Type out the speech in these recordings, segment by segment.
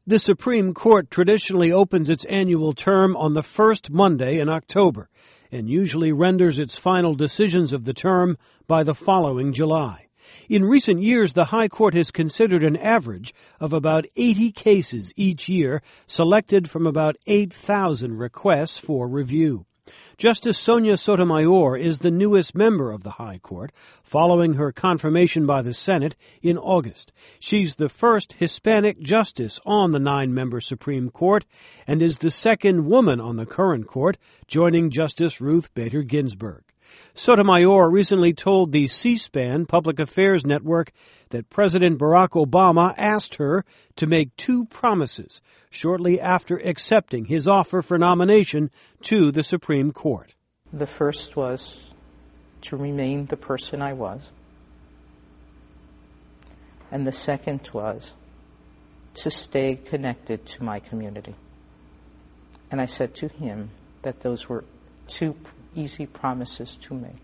The Supreme Court traditionally opens its annual term on the first Monday in October and usually renders its final decisions of the term by the following July. In recent years, the High Court has considered an average of about 80 cases each year, selected from about 8,000 requests for review. Justice Sonia Sotomayor is the newest member of the High Court, following her confirmation by the Senate in August. She's the first Hispanic justice on the 9-member Supreme Court and is the second woman on the current court, joining Justice Ruth Bader Ginsburg. Sotomayor recently told the C-SPAN Public Affairs Network that President Barack Obama asked her to make 2 promises shortly after accepting his offer for nomination to the Supreme Court. The first was to remain the person I was, and the second was to stay connected to my community. And I said to him that those were 2 easy promises to make,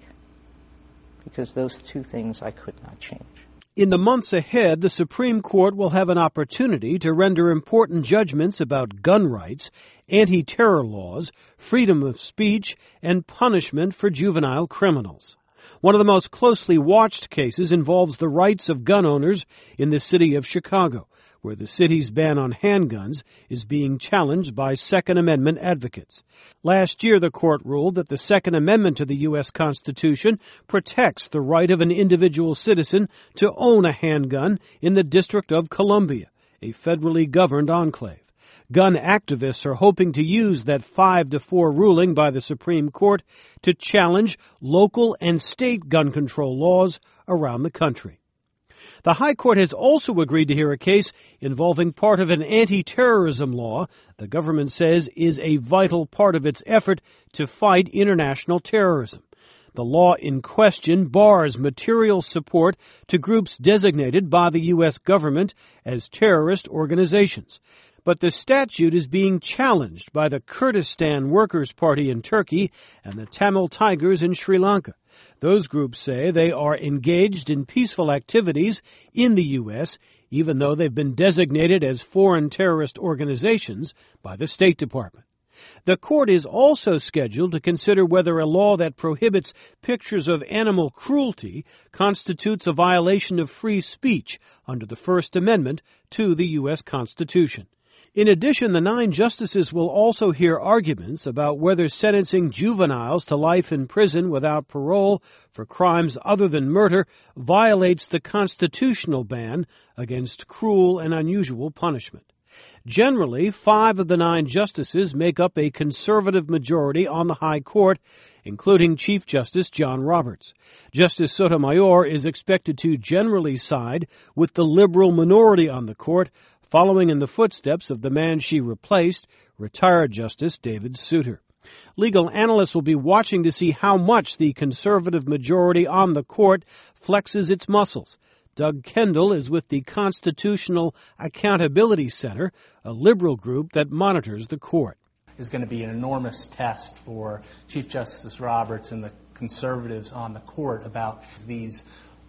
because those 2 things I could not change. In the months ahead, the Supreme Court will have an opportunity to render important judgments about gun rights, anti-terror laws, freedom of speech, and punishment for juvenile criminals. One of the most closely watched cases involves the rights of gun owners in the city of Chicago, where the city's ban on handguns is being challenged by Second Amendment advocates. Last year, the court ruled that the Second Amendment to the U.S. Constitution protects the right of an individual citizen to own a handgun in the District of Columbia, a federally governed enclave. Gun activists are hoping to use that 5-4 ruling by the Supreme Court to challenge local and state gun control laws around the country. The High Court has also agreed to hear a case involving part of an anti-terrorism law the government says is a vital part of its effort to fight international terrorism. The law in question bars material support to groups designated by the U.S. government as terrorist organizations. But the statute is being challenged by the Kurdistan Workers' Party in Turkey and the Tamil Tigers in Sri Lanka. Those groups say they are engaged in peaceful activities in the U.S., even though they've been designated as foreign terrorist organizations by the State Department. The court is also scheduled to consider whether a law that prohibits pictures of animal cruelty constitutes a violation of free speech under the First Amendment to the U.S. Constitution. In addition, the 9 justices will also hear arguments about whether sentencing juveniles to life in prison without parole for crimes other than murder violates the constitutional ban against cruel and unusual punishment. Generally, 5 of the 9 justices make up a conservative majority on the High Court, including Chief Justice John Roberts. Justice Sotomayor is expected to generally side with the liberal minority on the court, following in the footsteps of the man she replaced, retired Justice David Souter. Legal analysts will be watching to see how much the conservative majority on the court flexes its muscles. Doug Kendall is with the Constitutional Accountability Center, a liberal group that monitors the court. Is going to be an enormous test for Chief Justice Roberts and the conservatives on the court about these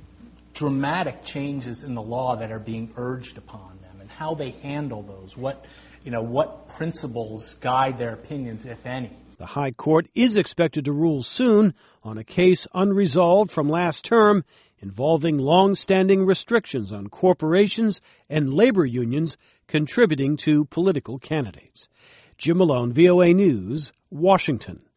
dramatic changes in the law that are being urged upon them and how they handle those, what principles guide their opinions, if any. The High Court is expected to rule soon on a case unresolved from last term involving long-standing restrictions on corporations and labor unions contributing to political candidates. Jim Malone, VOA News, Washington.